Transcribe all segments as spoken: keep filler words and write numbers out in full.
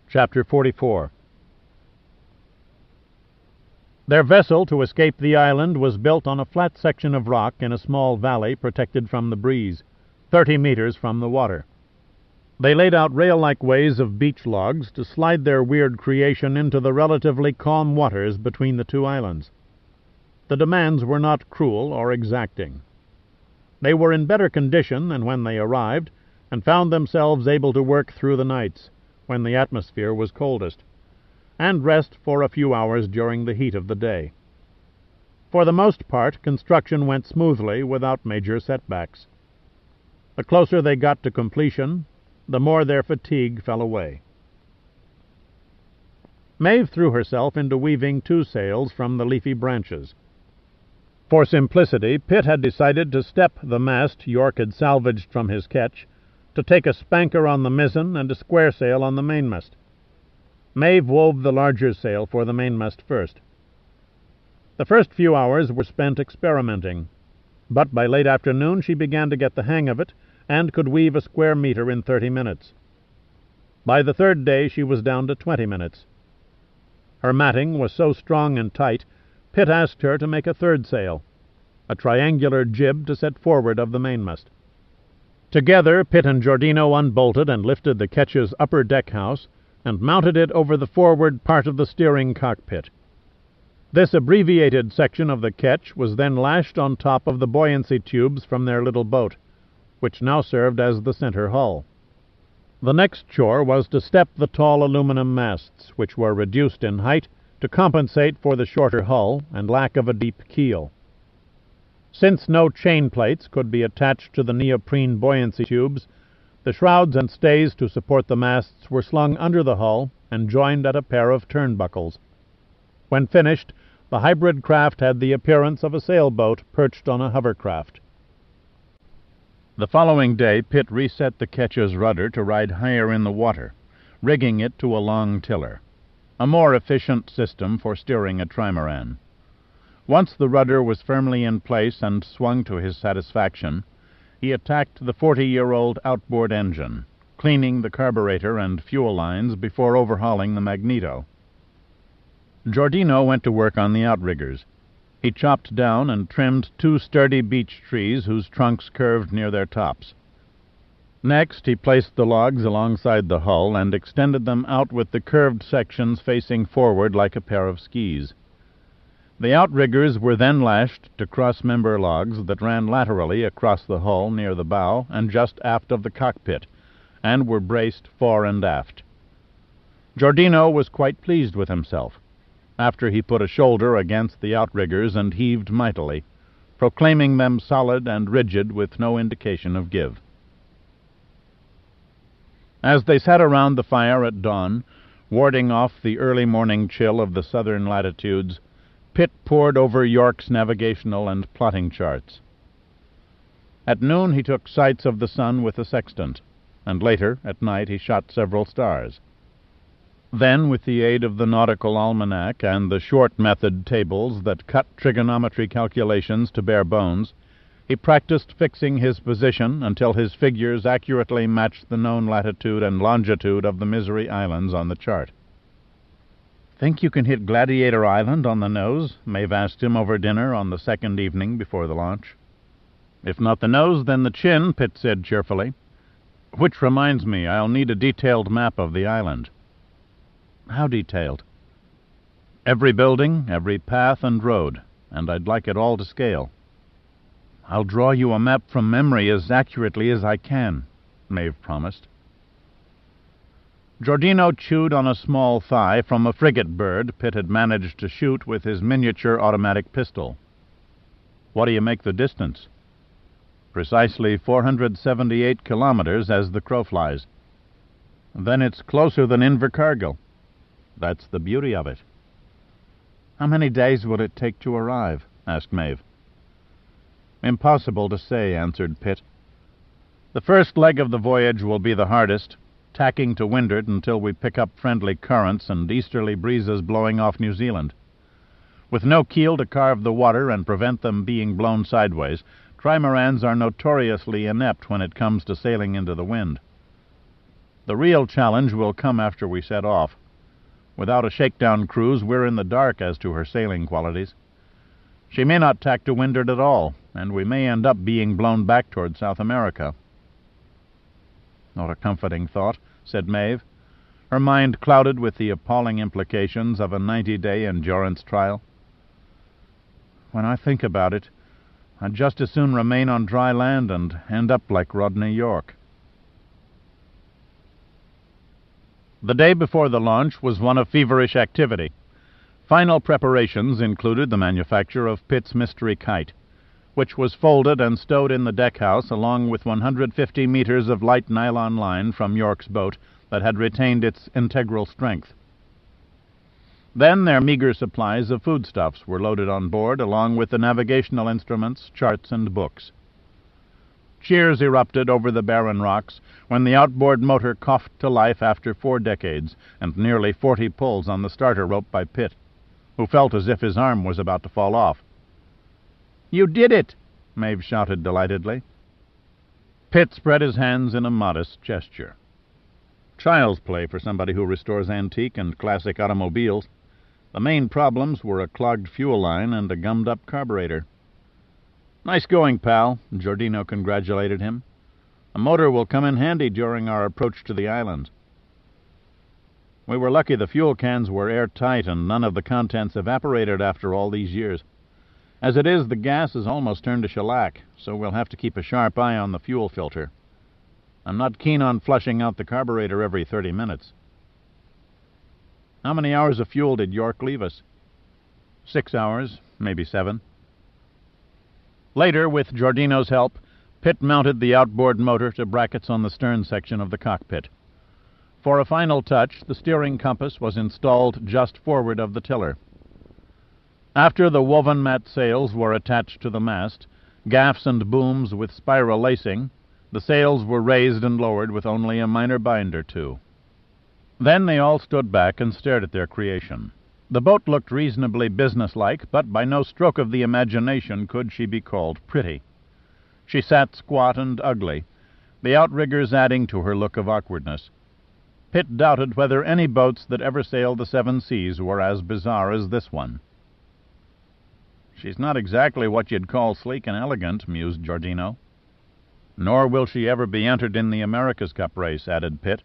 Chapter forty-four. Their vessel to escape the island was built on a flat section of rock in a small valley protected from the breeze, thirty meters from the water. They laid out rail-like ways of beach logs to slide their weird creation into the relatively calm waters between the two islands. The demands were not cruel or exacting. They were in better condition than when they arrived, and found themselves able to work through the nights, when the atmosphere was coldest, and rest for a few hours during the heat of the day. For the most part, construction went smoothly without major setbacks. The closer they got to completion, the more their fatigue fell away. Maeve threw herself into weaving two sails from the leafy branches. For simplicity, Pitt had decided to step the mast York had salvaged from his ketch, to take a spanker on the mizzen and a square sail on the mainmast. Maeve wove the larger sail for the mainmast first. The first few hours were spent experimenting, but by late afternoon she began to get the hang of it and could weave a square meter in thirty minutes. By the third day she was down to twenty minutes. Her matting was so strong and tight, Pitt asked her to make a third sail, a triangular jib to set forward of the mainmast. Together, Pitt and Giordino unbolted and lifted the ketch's upper deck house and mounted it over the forward part of the steering cockpit. This abbreviated section of the ketch was then lashed on top of the buoyancy tubes from their little boat, which now served as the center hull. The next chore was to step the tall aluminum masts, which were reduced in height to compensate for the shorter hull and lack of a deep keel. Since no chain plates could be attached to the neoprene buoyancy tubes, the shrouds and stays to support the masts were slung under the hull and joined at a pair of turnbuckles. When finished, the hybrid craft had the appearance of a sailboat perched on a hovercraft. The following day, Pitt reset the ketch's rudder to ride higher in the water, rigging it to a long tiller, a more efficient system for steering a trimaran. Once the rudder was firmly in place and swung to his satisfaction, he attacked the forty-year-old outboard engine, cleaning the carburetor and fuel lines before overhauling the magneto. Giordino went to work on the outriggers. He chopped down and trimmed two sturdy beech trees whose trunks curved near their tops. Next, he placed the logs alongside the hull and extended them out with the curved sections facing forward like a pair of skis. The outriggers were then lashed to cross-member logs that ran laterally across the hull near the bow and just aft of the cockpit, and were braced fore and aft. Giordino was quite pleased with himself, after he put a shoulder against the outriggers and heaved mightily, proclaiming them solid and rigid with no indication of give. As they sat around the fire at dawn, warding off the early morning chill of the southern latitudes, Pitt pored over York's navigational and plotting charts. At noon he took sights of the sun with a sextant, and later, at night, he shot several stars. Then, with the aid of the nautical almanac and the short method tables that cut trigonometry calculations to bare bones, he practiced fixing his position until his figures accurately matched the known latitude and longitude of the Misery Islands on the chart. "Think you can hit Gladiator Island on the nose?" Maeve asked him over dinner on the second evening before the launch. "If not the nose, then the chin," Pitt said cheerfully. "Which reminds me, I'll need a detailed map of the island." "How detailed?" "Every building, every path and road, and I'd like it all to scale." "I'll draw you a map from memory as accurately as I can," Maeve promised. Giordino chewed on a small thigh from a frigate bird Pitt had managed to shoot with his miniature automatic pistol. "What do you make the distance?" "Precisely four hundred seventy-eight kilometers as the crow flies." "Then it's closer than Invercargill." "That's the beauty of it." "How many days will it take to arrive?" asked Maeve. "Impossible to say," answered Pitt. "The first leg of the voyage will be the hardest, tacking to windward until we pick up friendly currents and easterly breezes blowing off New Zealand. With no keel to carve the water and prevent them being blown sideways, trimarans are notoriously inept when it comes to sailing into the wind. The real challenge will come after we set off. Without a shakedown cruise, we're in the dark as to her sailing qualities. She may not tack to windward at all, and we may end up being blown back toward South America." "Not a comforting thought," said Maeve, her mind clouded with the appalling implications of a ninety-day endurance trial. "When I think about it, I'd just as soon remain on dry land and end up like Rodney York." The day before the launch was one of feverish activity. Final preparations included the manufacture of Pitt's mystery kite, which was folded and stowed in the deckhouse along with one hundred fifty meters of light nylon line from York's boat that had retained its integral strength. Then their meager supplies of foodstuffs were loaded on board, along with the navigational instruments, charts, and books. Cheers erupted over the barren rocks when the outboard motor coughed to life after four decades and nearly forty pulls on the starter rope by Pitt, who felt as if his arm was about to fall off. "You did it!" Maeve shouted delightedly. Pitt spread his hands in a modest gesture. Child's play for somebody who restores antique and classic automobiles. The main problems were a clogged fuel line and a gummed-up carburetor. "Nice going, pal," Giordino congratulated him. "A motor will come in handy during our approach to the island." "We were lucky the fuel cans were airtight and none of the contents evaporated after all these years. As it is, the gas is almost turned to shellac, so we'll have to keep a sharp eye on the fuel filter. I'm not keen on flushing out the carburetor every thirty minutes. How many hours of fuel did York leave us?" Six hours, maybe seven. Later, with Giordino's help, Pitt mounted the outboard motor to brackets on the stern section of the cockpit. For a final touch, the steering compass was installed just forward of the tiller. After the woven mat sails were attached to the mast, gaffs and booms with spiral lacing, the sails were raised and lowered with only a minor bind or two. Then they all stood back and stared at their creation. The boat looked reasonably businesslike, but by no stroke of the imagination could she be called pretty. She sat squat and ugly, the outriggers adding to her look of awkwardness. Pitt doubted whether any boats that ever sailed the seven seas were as bizarre as this one. "She's not exactly what you'd call sleek and elegant," mused Giordino. "Nor will she ever be entered in the America's Cup race," added Pitt.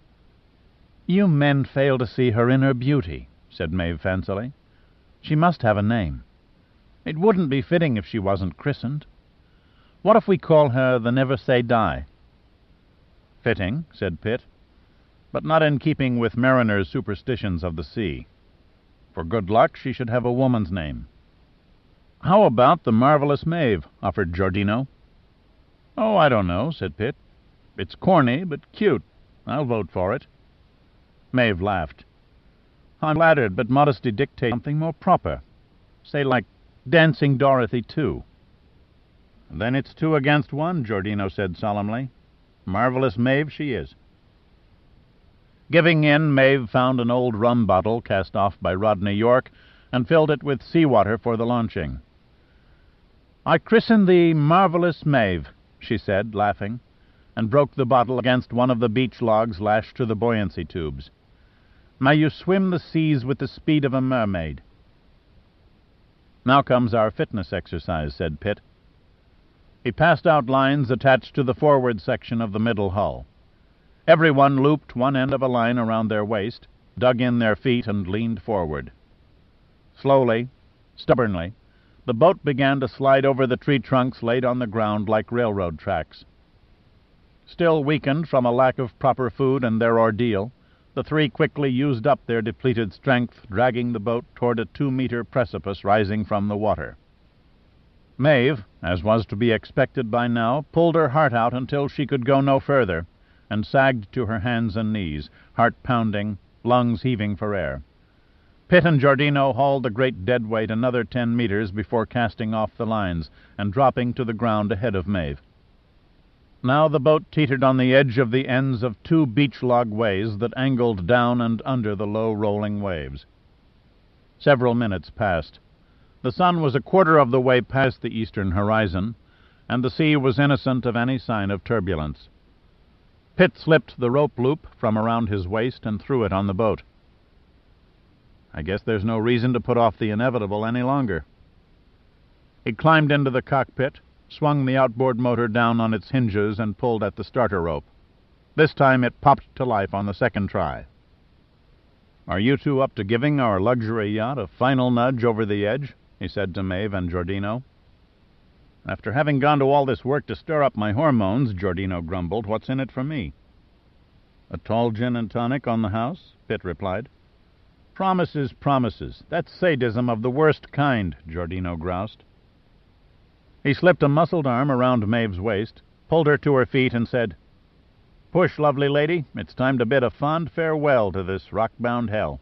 "You men fail to see her inner beauty," said Maeve fancily. "She must have a name. It wouldn't be fitting if she wasn't christened. What if we call her the Never Say Die?" "Fitting," said Pitt, "but not in keeping with mariners' superstitions of the sea. For good luck, she should have a woman's name." "How about the Marvelous Maeve?" offered Giordino. "Oh, I don't know," said Pitt. "It's corny, but cute. I'll vote for it." Maeve laughed. "I'm flattered, but modesty dictates something more proper. Say, like Dancing Dorothy two. "Then it's two against one," Giordino said solemnly. "Marvelous Maeve she is." Giving in, Maeve found an old rum bottle cast off by Rodney York and filled it with seawater for the launching. "I christen thee Marvelous Maeve," she said, laughing, and broke the bottle against one of the beach logs lashed to the buoyancy tubes. "May you swim the seas with the speed of a mermaid." "Now comes our fitness exercise," said Pitt. He passed out lines attached to the forward section of the middle hull. Everyone looped one end of a line around their waist, dug in their feet, and leaned forward. Slowly, stubbornly, the boat began to slide over the tree trunks laid on the ground like railroad tracks. Still weakened from a lack of proper food and their ordeal, the three quickly used up their depleted strength, dragging the boat toward a two-meter precipice rising from the water. Maeve, as was to be expected by now, pulled her heart out until she could go no further, and sagged to her hands and knees, heart pounding, lungs heaving for air. Pitt and Giordino hauled the great dead weight another ten meters before casting off the lines and dropping to the ground ahead of Maeve. Now the boat teetered on the edge of the ends of two beach log ways that angled down and under the low rolling waves. Several minutes passed. The sun was a quarter of the way past the eastern horizon, and the sea was innocent of any sign of turbulence. Pitt slipped the rope loop from around his waist and threw it on the boat. I guess there's no reason to put off the inevitable any longer. He climbed into the cockpit, swung the outboard motor down on its hinges, and pulled at the starter rope. This time it popped to life on the second try. "Are you two up to giving our luxury yacht a final nudge over the edge?" he said to Maeve and Giordino. "After having gone to all this work to stir up my hormones," Giordino grumbled, "what's in it for me?" "A tall gin and tonic on the house," Pitt replied. "Promises, promises. That's sadism of the worst kind," Giordino groused. He slipped a muscled arm around Maeve's waist, pulled her to her feet, and said, "Push, lovely lady. It's time to bid a fond farewell to this rock-bound hell."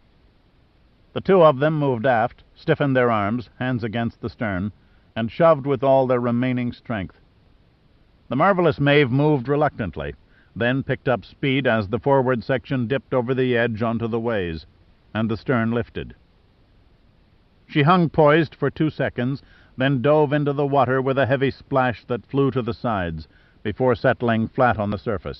The two of them moved aft, stiffened their arms, hands against the stern, and shoved with all their remaining strength. The Marvelous Maeve moved reluctantly, then picked up speed as the forward section dipped over the edge onto the ways, and the stern lifted. She hung poised for two seconds, then dove into the water with a heavy splash that flew to the sides, before settling flat on the surface.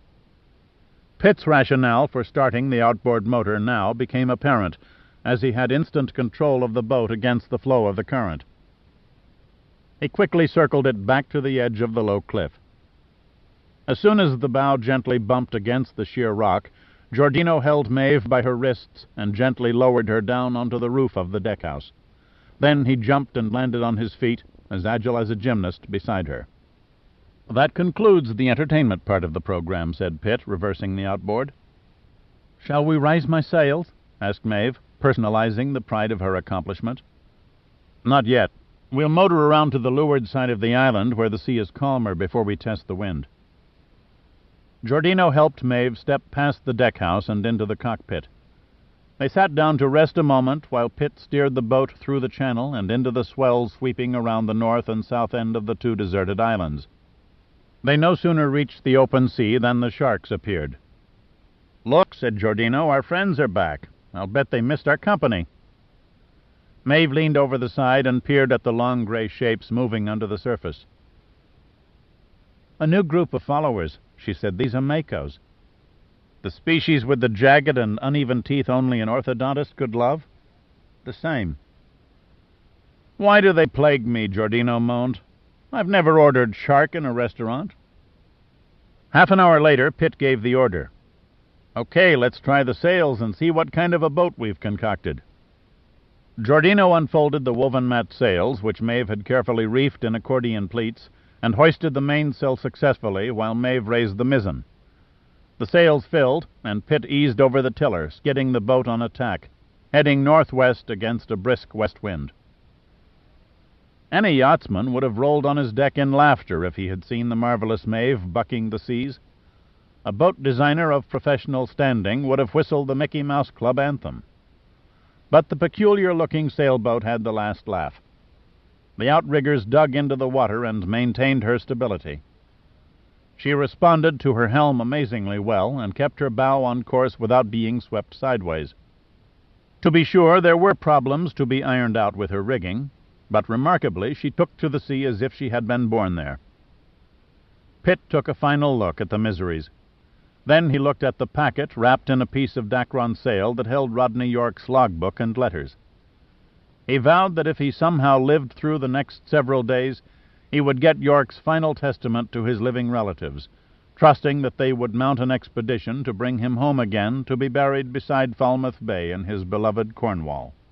Pitt's rationale for starting the outboard motor now became apparent, as he had instant control of the boat against the flow of the current. He quickly circled it back to the edge of the low cliff. As soon as the bow gently bumped against the sheer rock, Giordino held Maeve by her wrists and gently lowered her down onto the roof of the deckhouse. Then he jumped and landed on his feet, as agile as a gymnast, beside her. "That concludes the entertainment part of the program," said Pitt, reversing the outboard. "Shall we raise my sails?" asked Maeve, personalizing the pride of her accomplishment. "Not yet. We'll motor around to the leeward side of the island, where the sea is calmer, before we test the wind." Giordino helped Maeve step past the deckhouse and into the cockpit. They sat down to rest a moment while Pitt steered the boat through the channel and into the swells sweeping around the north and south end of the two deserted islands. They no sooner reached the open sea than the sharks appeared. "Look," said Giordino, "our friends are back. I'll bet they missed our company." Maeve leaned over the side and peered at the long gray shapes moving under the surface. "A new group of followers," she said. "These are Makos." "The species with the jagged and uneven teeth only an orthodontist could love?" "The same." "Why do they plague me?" Giordino moaned. "I've never ordered shark in a restaurant." Half an hour later, Pitt gave the order. "Okay, let's try the sails and see what kind of a boat we've concocted." Giordino unfolded the woven mat sails, which Maeve had carefully reefed in accordion pleats, and hoisted the mainsail successfully while Maeve raised the mizzen. The sails filled, and Pitt eased over the tiller, skidding the boat on a tack, heading northwest against a brisk west wind. Any yachtsman would have rolled on his deck in laughter if he had seen the Marvelous Maeve bucking the seas. A boat designer of professional standing would have whistled the Mickey Mouse Club anthem. But the peculiar-looking sailboat had the last laugh. The outriggers dug into the water and maintained her stability. She responded to her helm amazingly well and kept her bow on course without being swept sideways. To be sure, there were problems to be ironed out with her rigging, but remarkably she took to the sea as if she had been born there. Pitt took a final look at the miseries. Then he looked at the packet wrapped in a piece of Dacron sail that held Rodney York's logbook and letters. He vowed that if he somehow lived through the next several days, he would get York's final testament to his living relatives, trusting that they would mount an expedition to bring him home again to be buried beside Falmouth Bay in his beloved Cornwall.